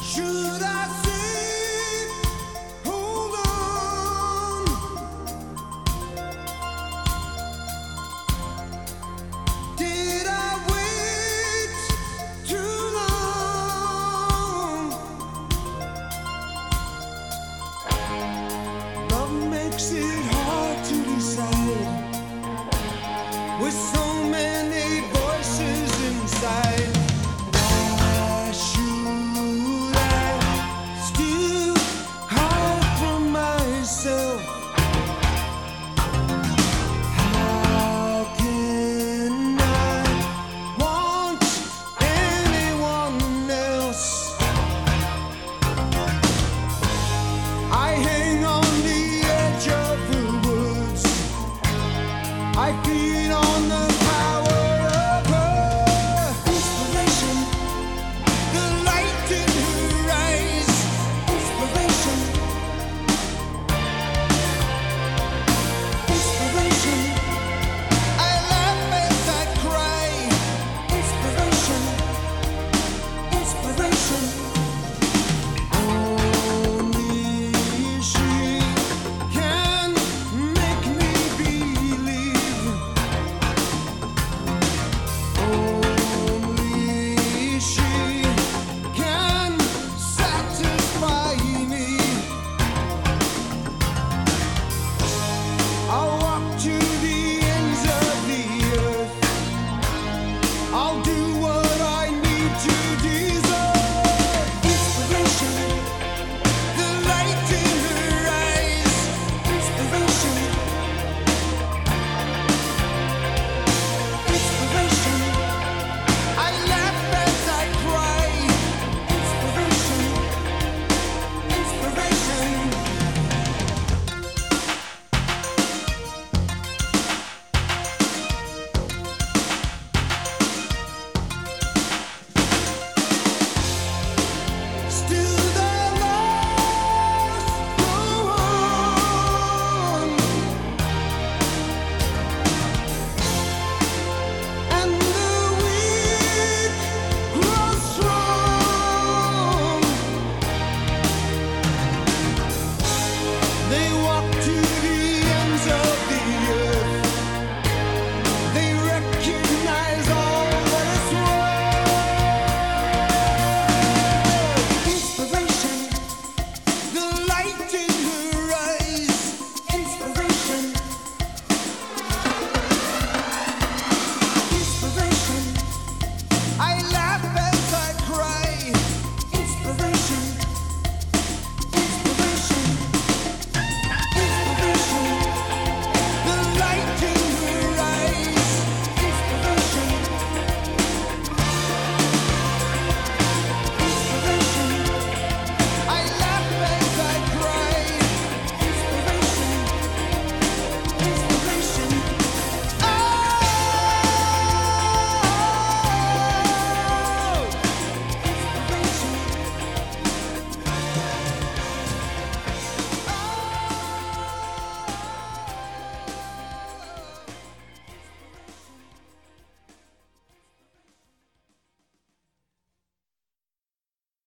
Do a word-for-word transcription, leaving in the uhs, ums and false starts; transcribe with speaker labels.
Speaker 1: Should I say, hold on? Did I wait too long? Love makes it hard to decide with so many voices inside. Why should I still hide from myself? How can I want anyone else? I hang on the edge of the woods. I feed on the